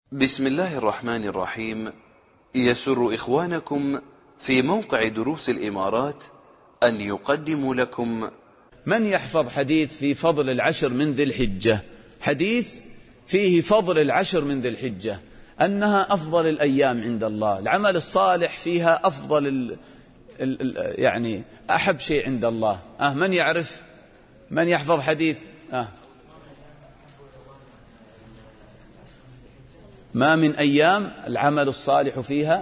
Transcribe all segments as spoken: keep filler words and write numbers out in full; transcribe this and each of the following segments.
بسم الله الرحمن الرحيم. يسر إخوانكم في موقع دروس الإمارات أن يقدموا لكم من يحفظ حديث في فضل العشر من ذي الحجة، حديث فيه فضل العشر من ذي الحجة، أنها أفضل الأيام عند الله، العمل الصالح فيها أفضل ال ال ال يعني أحب شيء عند الله. أه من يعرف؟ من يحفظ حديث؟ أه ما من أيام العمل الصالح فيها.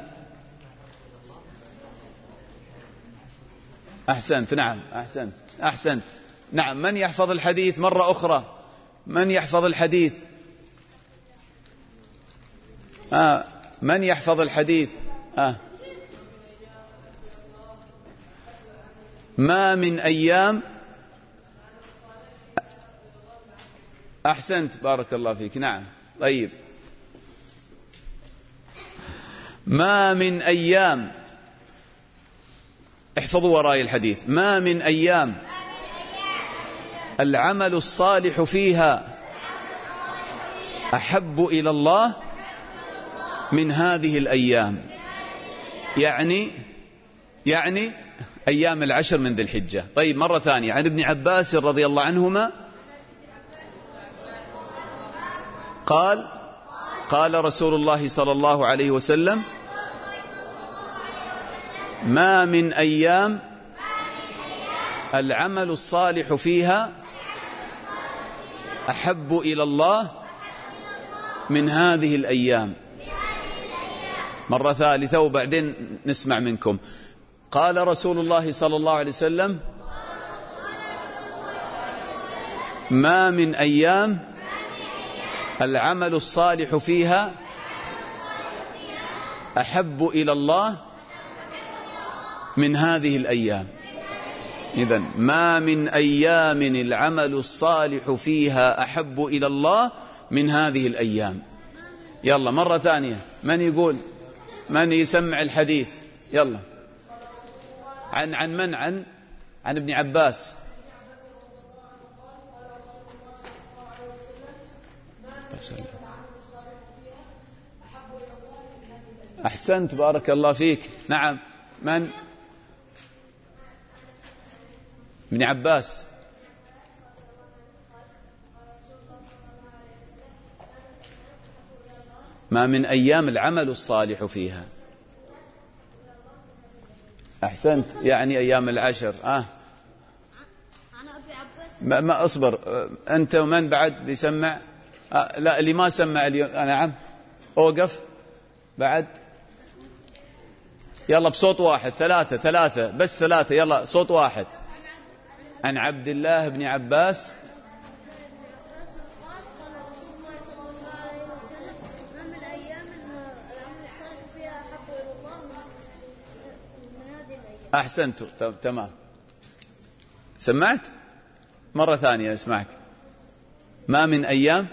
أحسنت، نعم أحسنت أحسنت نعم. من يحفظ الحديث مرة أخرى؟ من يحفظ الحديث؟ آه من يحفظ الحديث؟ آه ما من أيام. أحسنت، بارك الله فيك. نعم طيب. ما من أيام، احفظوا وراي الحديث، ما من أيام العمل الصالح فيها أحب إلى الله من هذه الأيام، يعني يعني أيام العشر من ذي الحجة. طيب مرة ثانية، عن ابن عباس رضي الله عنهما قال قال رسول الله صلى الله عليه وسلم: ما من أيام العمل الصالح فيها أحب إلى الله من هذه الأيام. مرة ثالثة وبعدين نسمع منكم. قال رسول الله صلى الله عليه وسلم: ما من أيام العمل الصالح فيها أحب إلى الله من هذه الأيام. إذن ما من أيام العمل الصالح فيها أحب إلى الله من هذه الأيام. يلا مرة ثانية، من يقول؟ من يسمع الحديث؟ يلا. عن عن من؟ عن عن ابن عباس. أحسنت، بارك الله فيك. نعم، من؟ ابن عباس. ما من أيام العمل الصالح فيها. أحسنت، يعني أيام العشر. آه ما, ما أصبر أنت ومن بعد بيسمع؟ آه لا، اللي ما سمع اليوم. آه نعم، أوقف بعد. يلا بصوت واحد، ثلاثة ثلاثة بس، ثلاثة يلا صوت واحد. عن عبد الله بن عباس أحسنت، تمام. سمعت؟ مرة ثانية اسمعك. ما من أيام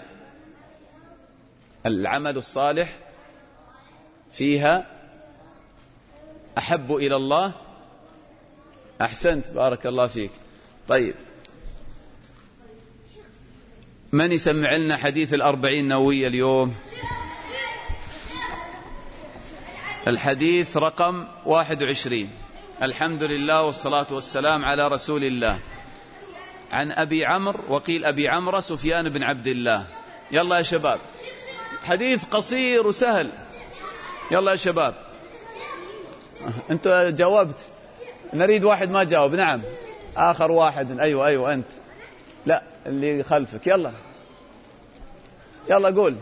العمل الصالح فيها أحب إلى الله. أحسنت، بارك الله فيك. طيب، من يسمع لنا حديث الأربعين نووية اليوم؟ الحديث رقم واحد وعشرين. الحمد لله والصلاة والسلام على رسول الله. عن أبي عمرو، وقيل أبي عمرو، سفيان بن عبد الله. يلا يا شباب، حديث قصير وسهل. يلا يا شباب، أنت جاوبت، نريد واحد ما جاوب. نعم، آخر واحد. أيوة أيوة أنت، لا اللي خلفك. يلا يلا قول،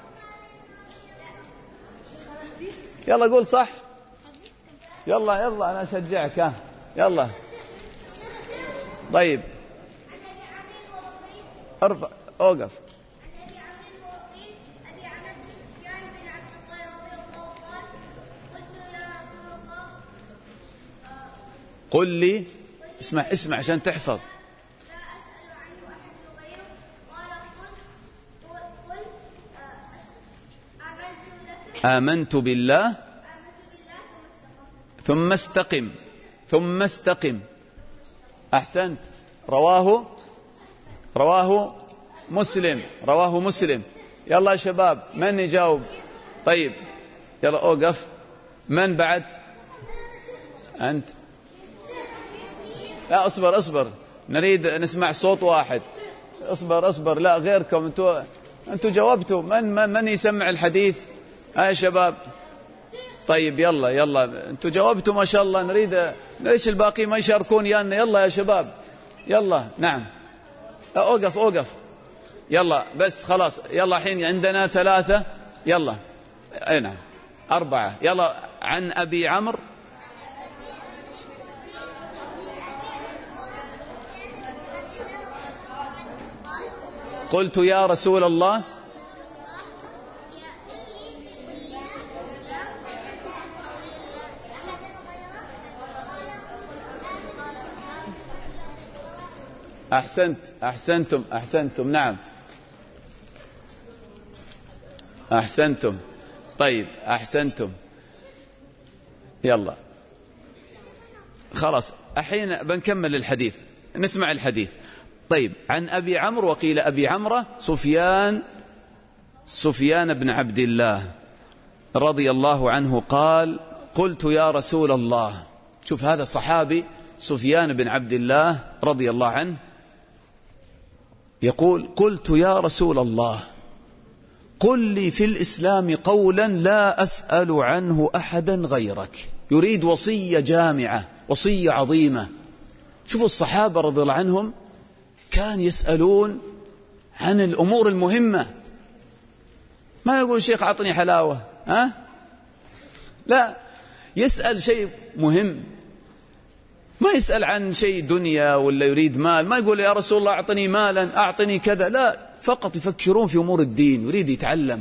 يلا قول صح. يلا يلا أنا أشجعك. ها يلا. طيب ارفع، أوقف. قل لي، اسمع اسمع عشان تحفظ. لا أسأل عنه أحد غيره. قال قل قل آمنت بالله ثم استقم ثم استقم. أحسنت. رواه رواه مسلم رواه مسلم. يلا يا شباب، من يجاوب؟ طيب يلا أوقف. من بعد؟ أنت. لا أصبر أصبر، نريد نسمع صوت واحد. أصبر أصبر، لا غيركم أنتوا أنتوا جاوبتوا. من من من يسمع الحديث؟ ها يا شباب. طيب يلا يلا أنتوا جاوبتوا ما شاء الله. نريد ليش الباقي ما يشاركون يانا؟ يلا يا شباب يلا. نعم أوقف أوقف يلا بس خلاص. يلا الحين عندنا ثلاثة. يلا أي نعم أربعة. يلا عن أبي عمرو قلت يا رسول الله. أحسنت أحسنتم أحسنتم نعم أحسنتم. طيب أحسنتم. يلا خلاص الحين بنكمل الحديث، نسمع الحديث. طيب عن أبي عمرو وقيل أبي عمرو سفيان سفيان بن عبد الله رضي الله عنه قال قلت يا رسول الله. شوف هذا صحابي سفيان بن عبد الله رضي الله عنه يقول قلت يا رسول الله قل لي في الإسلام قولا لا أسأل عنه أحدا غيرك. يريد وصية جامعة، وصية عظيمة. شوفوا الصحابة رضي الله عنهم كان يسألون عن الأمور المهمة. ما يقول شيخ عطني حلاوة، ها؟ لا، يسأل شيء مهم. ما يسأل عن شيء دنيا ولا يريد مال. ما يقول يا رسول الله أعطني مالا أعطني كذا، لا، فقط يفكرون في أمور الدين، يريد يتعلم.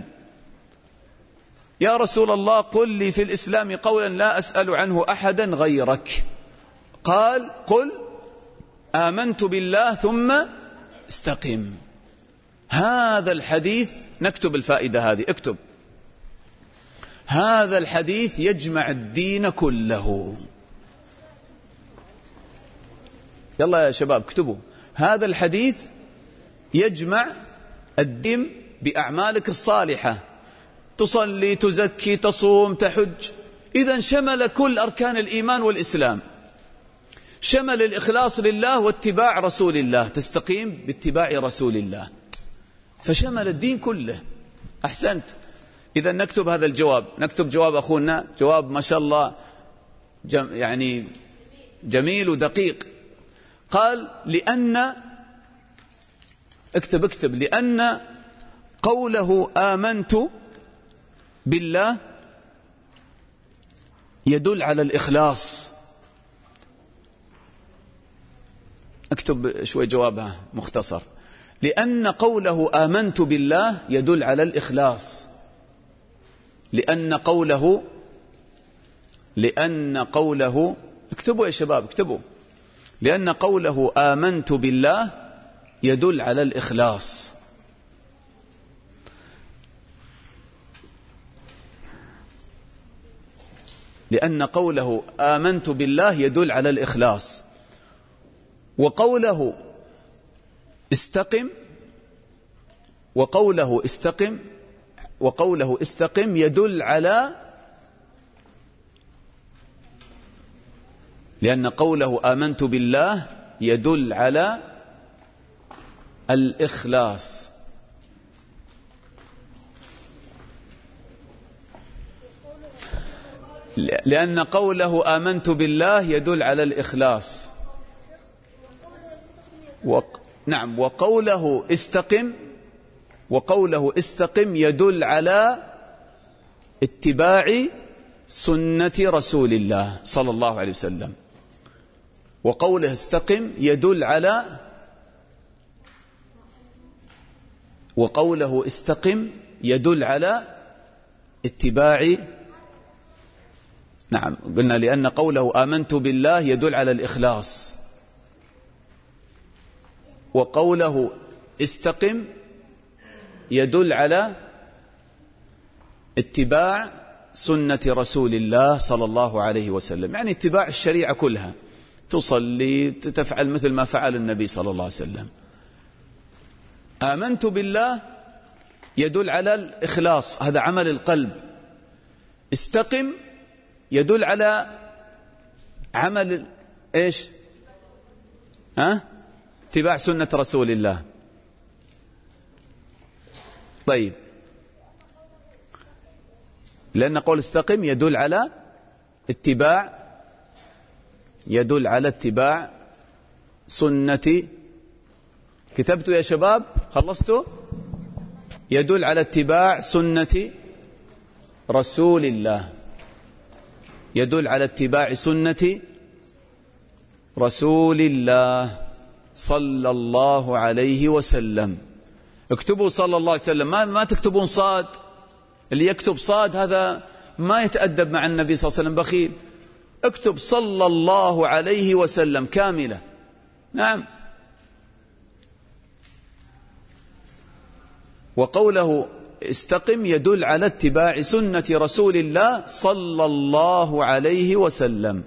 يا رسول الله قل لي في الإسلام قولا لا أسأل عنه أحدا غيرك. قال قل آمنت بالله ثم استقم. هذا الحديث نكتب الفائدة هذه، اكتب هذا الحديث يجمع الدين كله. يلا يا شباب اكتبوا هذا الحديث يجمع الدين بأعمالك الصالحة، تصلي تزكي تصوم تحج. إذن شمل كل أركان الإيمان والإسلام، شمل الإخلاص لله واتباع رسول الله، تستقيم باتباع رسول الله، فشمل الدين كله. أحسنت. إذن نكتب هذا الجواب، نكتب جواب أخونا، جواب ما شاء الله جم يعني جميل ودقيق. قال لأن اكتب اكتب لأن قوله آمنت بالله يدل على الإخلاص. اكتب شوي جوابها مختصر. لأن قوله آمنت بالله يدل على الإخلاص. لأن قوله لأن قوله اكتبوا يا شباب اكتبوا. لأن قوله آمنت بالله يدل على الإخلاص. لأن قوله آمنت بالله يدل على الإخلاص. وقوله استقم وقوله استقم وقوله استقم يدل على لأن قوله آمنت بالله يدل على الإخلاص. لأن قوله آمنت بالله يدل على الإخلاص. وق... نعم. وقوله استقم وقوله استقم يدل على اتباع سنة رسول الله صلى الله عليه وسلم. وقوله استقم يدل على وقوله استقم يدل على اتباع. نعم قلنا لأن قوله آمنت بالله يدل على الإخلاص. وقوله استقم يدل على اتباع سنة رسول الله صلى الله عليه وسلم، يعني اتباع الشريعة كلها، تصلي تفعل مثل ما فعل النبي صلى الله عليه وسلم. آمنت بالله يدل على الإخلاص، هذا عمل القلب، استقم يدل على عمل إيش؟ ها؟ اتباع سنة رسول الله. طيب، لأن قول استقم يدل على اتباع يدل على اتباع سنة. كتبتوا يا شباب؟ خلصتوا؟ يدل على اتباع سنة رسول الله، يدل على اتباع سنة رسول الله صلى الله عليه وسلم. اكتبوا صلى الله عليه وسلم، ما, ما تكتبون صاد. اللي يكتب صاد هذا ما يتأدب مع النبي صلى الله عليه وسلم، بخيل. اكتب صلى الله عليه وسلم كاملة. نعم. وقوله استقم يدل على اتباع سنة رسول الله صلى الله عليه وسلم.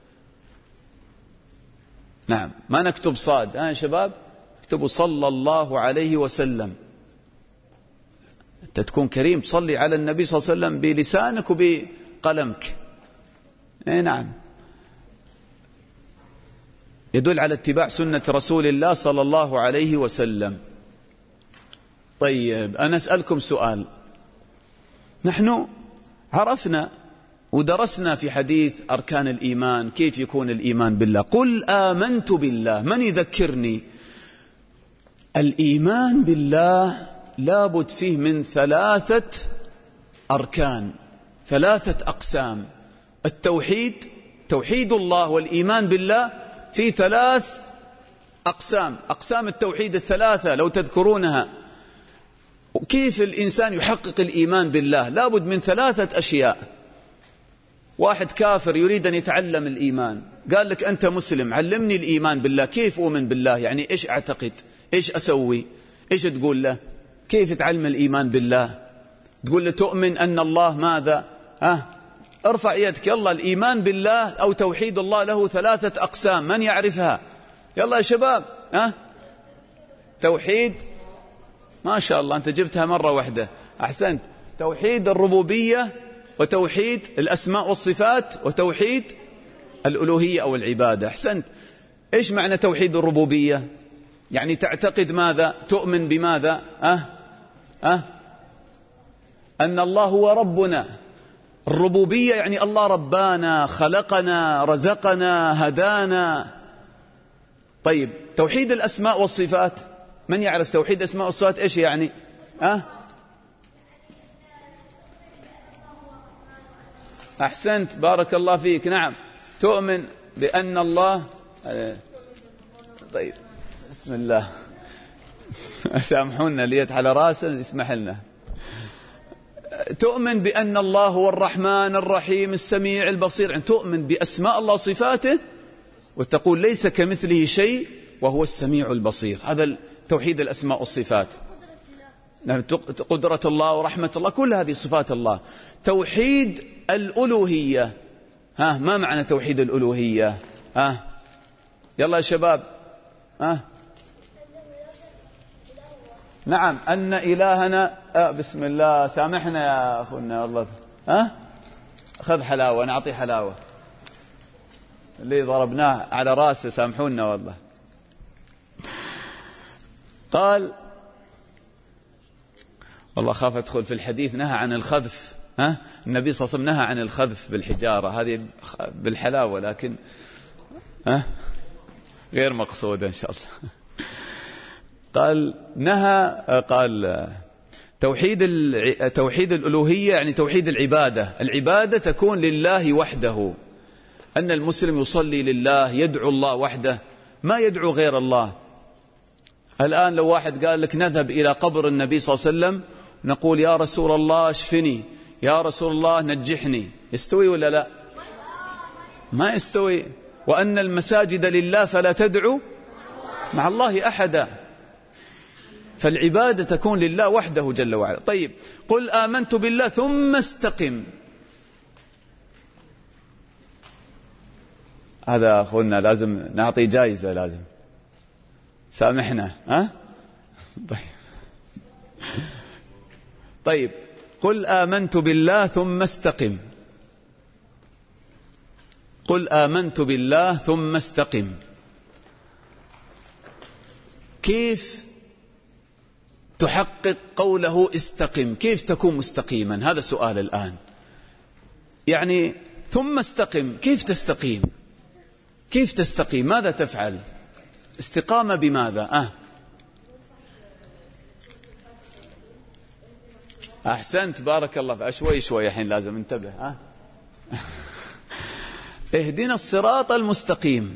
نعم، ما نكتب صاد. ها يا شباب، اكتبوا صلى الله عليه وسلم. أنت تكون كريم، صلي على النبي صلى الله عليه وسلم بلسانك وبقلمك. اي نعم. يدل على اتباع سنة رسول الله صلى الله عليه وسلم. طيب، أنا أسألكم سؤال. نحن عرفنا ودرسنا في حديث أركان الإيمان كيف يكون الإيمان بالله. قل آمنت بالله، من يذكرني؟ الإيمان بالله لابد فيه من ثلاثة أركان، ثلاثة أقسام. التوحيد، توحيد الله والإيمان بالله في ثلاث أقسام. أقسام التوحيد الثلاثة لو تذكرونها. كيف الإنسان يحقق الإيمان بالله؟ لابد من ثلاثة أشياء. واحد كافر يريد أن يتعلم الإيمان، قال لك أنت مسلم، علمني الإيمان بالله. كيف أؤمن بالله؟ يعني إيش أعتقد؟ إيش أسوي؟ إيش تقول له؟ كيف تعلم الإيمان بالله؟ تقول له تؤمن أن الله ماذا؟ ها؟ ارفع يدك. يلا، الإيمان بالله أو توحيد الله له ثلاثة أقسام، من يعرفها؟ يلا يا شباب. ها؟ توحيد، ما شاء الله أنت جبتها مرة واحدة، أحسنت. توحيد الربوبية، وتوحيد الأسماء والصفات، وتوحيد الألوهية أو العبادة. أحسنت. إيش معنى توحيد الربوبية؟ يعني تعتقد ماذا؟ تؤمن بماذا؟ أه؟ أه؟ أن الله هو ربنا. الربوبية يعني الله ربانا، خلقنا، رزقنا، هدانا. طيب، توحيد الأسماء والصفات، من يعرف توحيد الأسماء والصفات إيش يعني؟ أه؟ أحسنت، بارك الله فيك. نعم، تؤمن بأن الله. طيب، بسم الله. سامحونا، اليد على راسه، يسمح لنا. تؤمن بأن الله هو الرحمن الرحيم السميع البصير، يعني تؤمن بأسماء الله وصفاته، وتقول ليس كمثله شيء وهو السميع البصير. هذا توحيد الأسماء والصفات. قدرة الله ورحمة الله، كل هذه صفات الله. توحيد الألوهية، ها، ما معنى توحيد الألوهية؟ ها، يلا يا شباب. ها، نعم، أن إلهنا. آه بسم الله، سامحنا يا أخونا والله. ها، خذ حلاوة، نعطي حلاوة. اللي ضربناه على راسه سامحونا والله. قال والله خاف أدخل في الحديث، نهى عن الخذف. ها، النبي صلى الله عليه وسلم نهى عن الخذف بالحجارة، هذه بالحلاوة، لكن ها غير مقصودة إن شاء الله. قال نهى، قال توحيد توحيد الألوهية يعني توحيد العبادة. العبادة تكون لله وحده، أن المسلم يصلي لله، يدعو الله وحده، ما يدعو غير الله. الآن لو واحد قال لك نذهب إلى قبر النبي صلى الله عليه وسلم، نقول يا رسول الله اشفني، يا رسول الله نجحني، يستوي ولا لا؟ ما يستوي. وأن المساجد لله فلا تدعو مع الله أحدا. فالعبادة تكون لله وحده جل وعلا. طيب، قل آمنت بالله ثم استقم. هذا أخونا لازم نعطي جائزة، لازم سامحنا. ها؟ طيب. طيب، قل آمنت بالله ثم استقم. قل آمنت بالله ثم استقم. كيف تحقق قوله استقم؟ كيف تكون مستقيما؟ هذا سؤال الآن. يعني ثم استقم، كيف تستقيم؟ كيف تستقيم؟ ماذا تفعل؟ استقامة بماذا؟ أه أحسنت، بارك الله. شوي شوي الحين لازم انتبه. أه اهدنا الصراط المستقيم.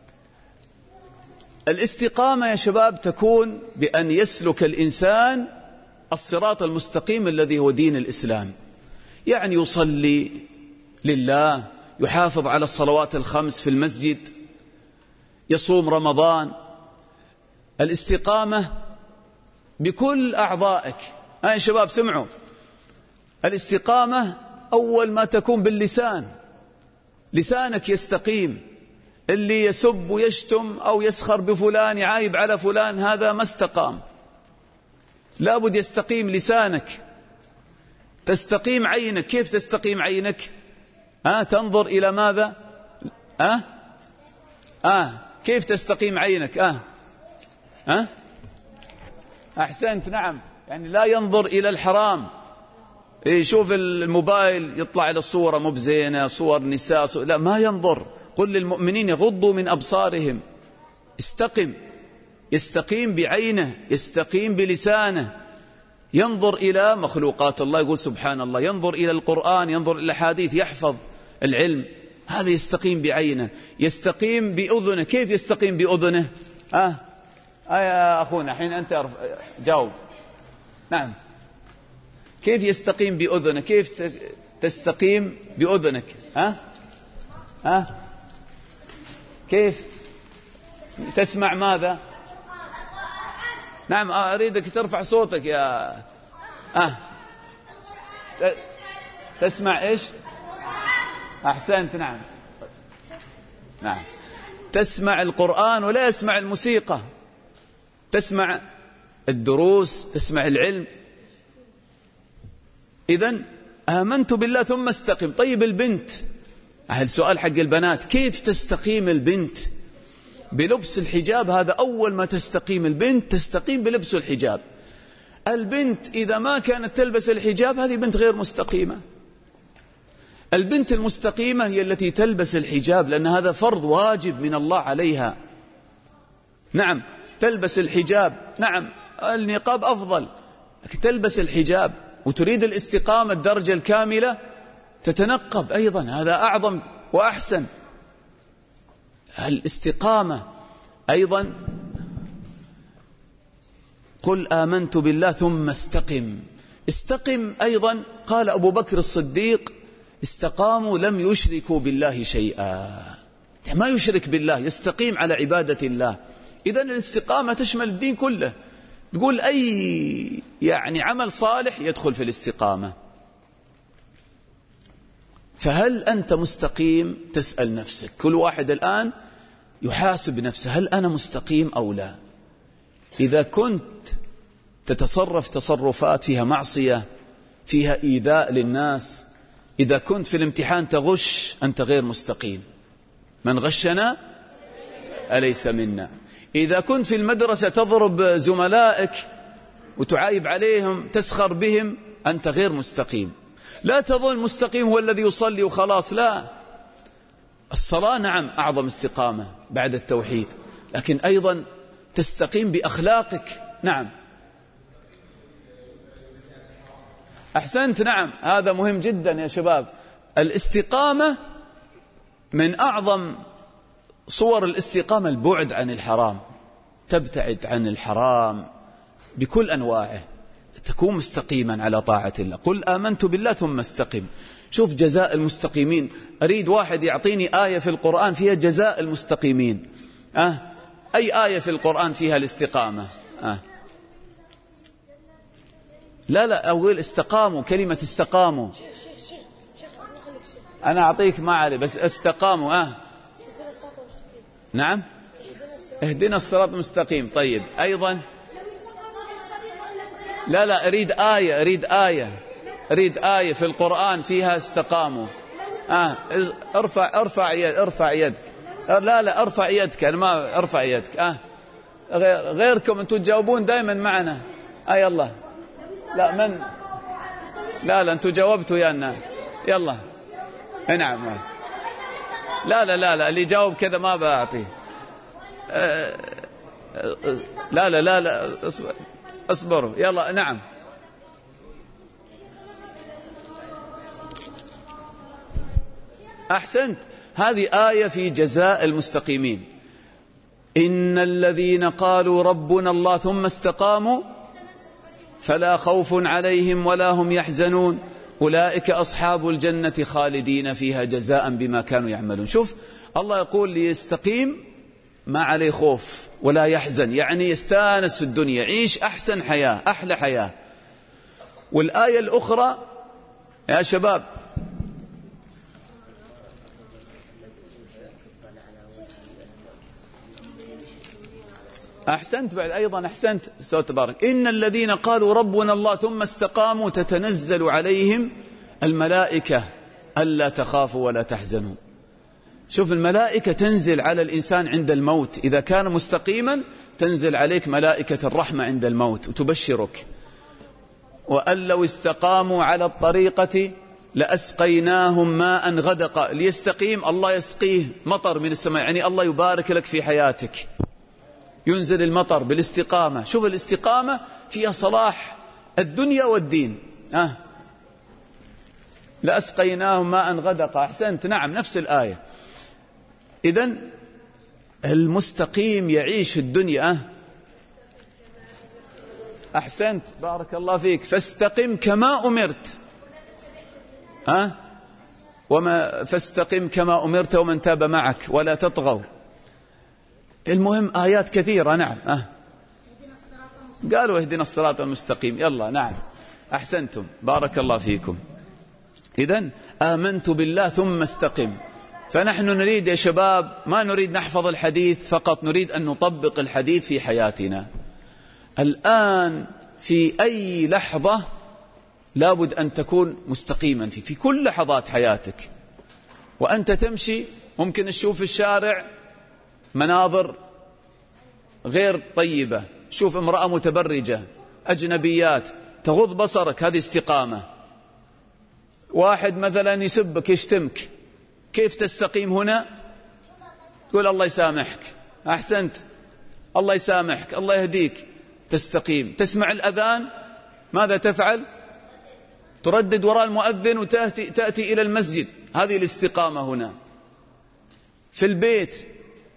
الاستقامة يا شباب تكون بأن يسلك الإنسان الصراط المستقيم الذي هو دين الإسلام، يعني يصلي لله، يحافظ على الصلوات الخمس في المسجد، يصوم رمضان. الاستقامة بكل أعضائك. ها يا شباب سمعوا، الاستقامة أول ما تكون باللسان، لسانك يستقيم. اللي يسب ويشتم أو يسخر بفلان، يعايب على فلان، هذا ما استقام. لابد يستقيم لسانك. تستقيم عينك. كيف تستقيم عينك؟ ها تنظر إلى ماذا؟ ها آه كيف تستقيم عينك؟ آه ها أحسنت، نعم، يعني لا ينظر إلى الحرام. يشوف الموبايل يطلع له صورة مبزينة، صور نساء، صور... لا، ما ينظر. قل للمؤمنين يغضوا من أبصارهم. استقم. يستقيم بعينه، يستقيم بلسانه، ينظر إلى مخلوقات الله، يقول سبحان الله، ينظر إلى القرآن، ينظر إلى الحديث، يحفظ العلم. هذا يستقيم بعينه. يستقيم بأذنه. كيف يستقيم بأذنه؟ آه, آه يا أخونا حين أنت جاوب. نعم، كيف يستقيم بأذنه؟ كيف تستقيم بأذنك؟ ها آه؟ آه؟ كيف تسمع ماذا؟ نعم، أريدك ترفع صوتك يا آه تسمع إيش؟ أحسنت، نعم نعم، تسمع القرآن ولا يسمع الموسيقى، تسمع الدروس، تسمع العلم. إذن آمنت بالله ثم استقم. طيب البنت، هل سؤال حق البنات، كيف تستقيم البنت؟ بلبس الحجاب. هذا أول ما تستقيم البنت، تستقيم بلبس الحجاب. البنت إذا ما كانت تلبس الحجاب هذه بنت غير مستقيمة. البنت المستقيمة هي التي تلبس الحجاب، لأن هذا فرض واجب من الله عليها. نعم، تلبس الحجاب. نعم، النقاب أفضل، تلبس الحجاب وتريد الاستقامة الدرجة الكاملة، تتنقب أيضا، هذا أعظم وأحسن. الاستقامة أيضا، قل آمنت بالله ثم استقم. استقم أيضا، قال أبو بكر الصديق استقاموا لم يشركوا بالله شيئا. ما يشرك بالله، يستقيم على عبادة الله. إذن الاستقامة تشمل الدين كله. تقول أي يعني عمل صالح يدخل في الاستقامة. فهل أنت مستقيم؟ تسأل نفسك. كل واحد الآن يحاسب نفسه، هل أنا مستقيم أو لا؟ إذا كنت تتصرف تصرفات فيها معصية، فيها إيذاء للناس، إذا كنت في الامتحان تغش، أنت غير مستقيم. من غشنا أليس منا. إذا كنت في المدرسة تضرب زملائك وتعايب عليهم، تسخر بهم، أنت غير مستقيم. لا تظن مستقيم هو الذي يصلي وخلاص، لا. الصلاة نعم أعظم استقامة بعد التوحيد، لكن أيضا تستقيم بأخلاقك. نعم أحسنت، نعم، هذا مهم جدا يا شباب. الاستقامة من أعظم صور الاستقامة البعد عن الحرام. تبتعد عن الحرام بكل أنواعه، تكون مستقيما على طاعة الله. قل آمنت بالله ثم استقم. شوف جزاء المستقيمين. أريد واحد يعطيني آية في القرآن فيها جزاء المستقيمين. أه؟ أي آية في القرآن فيها الاستقامة؟ أه؟ لا لا، أقول استقاموا، كلمة استقاموا. أنا أعطيك ما علي، بس استقاموا. أه؟ نعم، اهدنا الصراط المستقيم. طيب أيضا، لا لا، أريد آية، أريد آية، أريد آية في القرآن فيها استقاموا. آه ارفع ارفع يد ارفع يدك. لا لا ارفع يدك، أنا ما ارفع يدك. آه غير غيركم أنتم تجاوبون دائما معنا. آه يلا. لا من لا لا أنتم جاوبتوا يا الناس. يلا. نعم. لا لا لا لا اللي جاوب كذا ما بعطيه. آه لا لا لا لا اصبروا. يلا. نعم. أحسنت. هذه آية في جزاء المستقيمين. إن الذين قالوا ربنا الله ثم استقاموا فلا خوف عليهم ولا هم يحزنون أولئك أصحاب الجنة خالدين فيها جزاء بما كانوا يعملون. شوف الله يقول ليستقيم ما عليه خوف ولا يحزن، يعني يستانس الدنيا، يعيش أحسن حياة، أحلى حياة. والآية الأخرى يا شباب أحسنت بعد أيضا أحسنت سوى تبارك. إن الذين قالوا ربنا الله ثم استقاموا تتنزل عليهم الملائكة ألا تخافوا ولا تحزنوا. شوف الملائكة تنزل على الإنسان عند الموت، إذا كان مستقيما تنزل عليك ملائكة الرحمة عند الموت وتبشرك. وأن لو استقاموا على الطريقة لأسقيناهم ماء غدقا. ليستقيم الله يسقيه مطر من السماء، يعني الله يبارك لك في حياتك، ينزل المطر بالاستقامة. شوف الاستقامة فيها صلاح الدنيا والدين. أه. لأسقيناهم ماء غدقا. أحسنت. نعم نفس الآية. إذن المستقيم يعيش في الدنيا. أه. أحسنت بارك الله فيك. فاستقم كما أمرت. أه؟ وما فاستقم كما أمرت ومن تاب معك ولا تطغوا. المهم آيات كثيرة. نعم. أه. قالوا اهدنا الصراط المستقيم. يلا. نعم أحسنتم بارك الله فيكم. إذن آمنت بالله ثم استقم. فنحن نريد يا شباب ما نريد نحفظ الحديث فقط، نريد أن نطبق الحديث في حياتنا. الآن في أي لحظة لابد أن تكون مستقيما في, في كل لحظات حياتك. وأنت تمشي ممكن تشوف في الشارع مناظر غير طيبة، شوف امرأة متبرجة، أجنبيات، تغض بصرك، هذه استقامة. واحد مثلا يسبك يشتمك، كيف تستقيم هنا؟ تقول الله يسامحك. أحسنت الله يسامحك الله يهديك، تستقيم. تسمع الأذان ماذا تفعل؟ تردد وراء المؤذن وتأتي تأتي إلى المسجد، هذه الاستقامة هنا. في البيت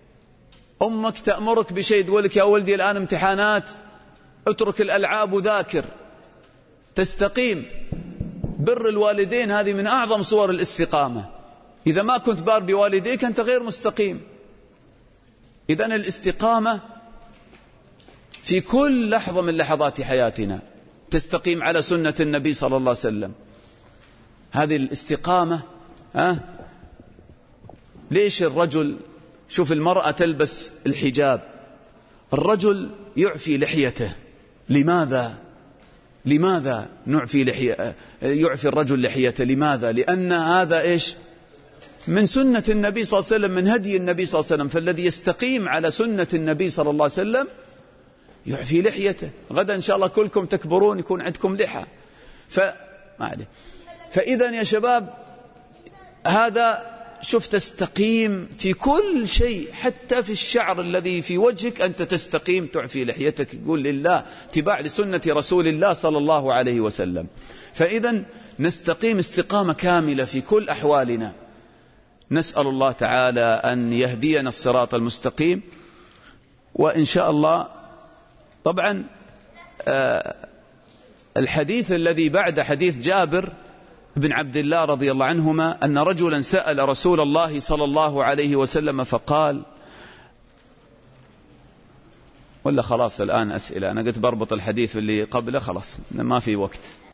أمك تأمرك بشيء تقول لك يا ولدي الآن امتحانات اترك الألعاب وذاكر، تستقيم. بر الوالدين هذه من أعظم صور الاستقامة. إذا ما كنت بار بوالديك أنت غير مستقيم. إذن الاستقامة في كل لحظة من لحظات حياتنا. تستقيم على سنة النبي صلى الله عليه وسلم، هذه الاستقامة. ها؟ ليش الرجل، شوف المرأة تلبس الحجاب، الرجل يعفي لحيته. لماذا؟ لماذا نعفي لحية يعفي الرجل لحيته؟ لماذا؟ لأن هذا إيش؟ من سنة النبي صلى الله عليه وسلم، من هدي النبي صلى الله عليه وسلم. فالذي يستقيم على سنة النبي صلى الله عليه وسلم يعفي لحيته. غدا إن شاء الله كلكم تكبرون يكون عندكم لحى. ف... فإذا يا شباب هذا شوف تستقيم في كل شيء، حتى في الشعر الذي في وجهك أنت تستقيم، تعفي لحيتك، يقول لله اتباع لسنة رسول الله صلى الله عليه وسلم. فإذا نستقيم استقامة كاملة في كل أحوالنا. نسأل الله تعالى أن يهدينا الصراط المستقيم. وإن شاء الله طبعا آه الحديث الذي بعد حديث جابر بن عبد الله رضي الله عنهما أن رجلا سأل رسول الله صلى الله عليه وسلم فقال، ولا خلاص الآن أسئلة، أنا قلت بربط الحديث اللي قبله خلاص ما في وقت.